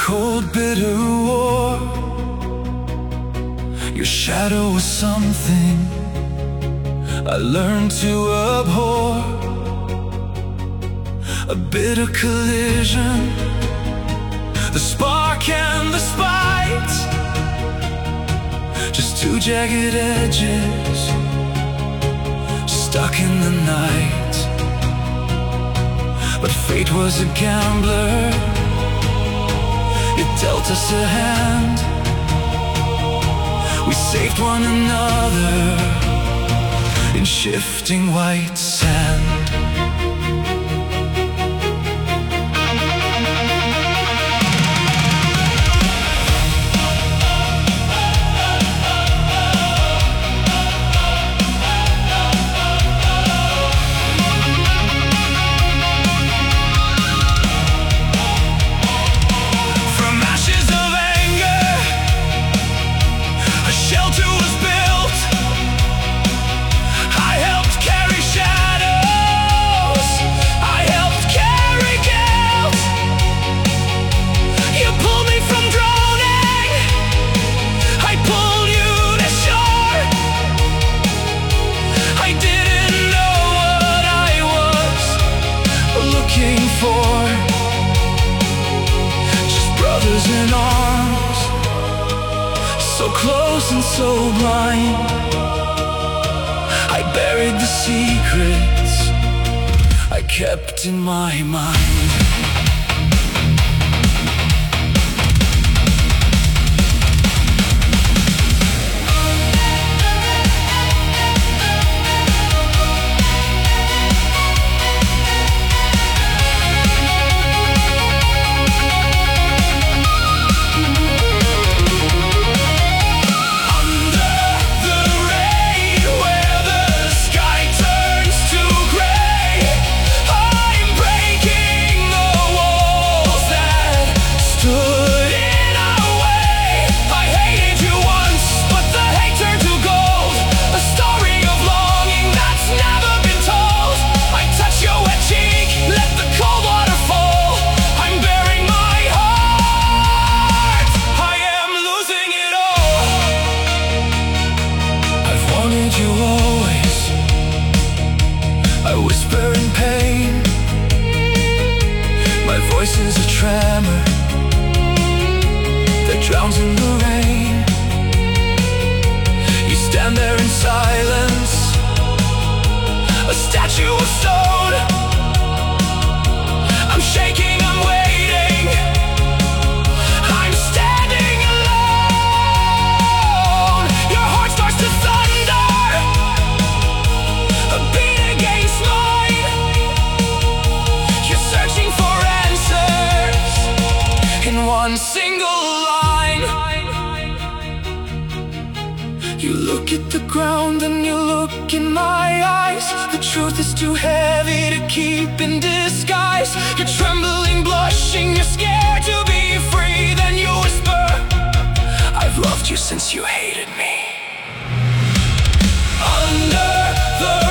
cold, bitter war. Your shadow was something I learned to abhor. A bitter collision, the spark and the spite, just two jagged edges stuck in the night. But fate was a gambler, it dealt us a hand. We saved one another in shifting white sand. In arms, so close and so blind. I buried the secrets I kept in my mind. I whisper in pain, my voice is a tremor that drowns in the rain. You stand there in silence, a statue of stone. I'm shaking, I'm waiting, I'm standing alone. Your heart starts to thunder, a beat against mine. You're searching for answers in one single line. You look at the ground and you look in my eyes. The truth is too heavy to keep in disguise. You're trembling, blushing, you're scared to be free. Then you whisper, I've loved you since you hated me. Under the